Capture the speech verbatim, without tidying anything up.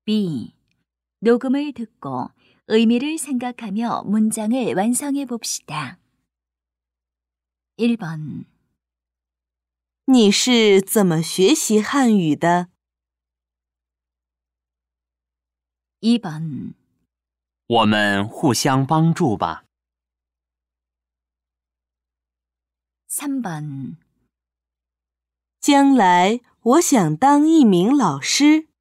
B. 녹음을 듣고 의미를 생각하며 문장을 완성해 봅시다. 일 번. 你是怎么学习汉语的？ 이 번. 我们互相帮助吧。 삼 번. 将来我想当一名老师。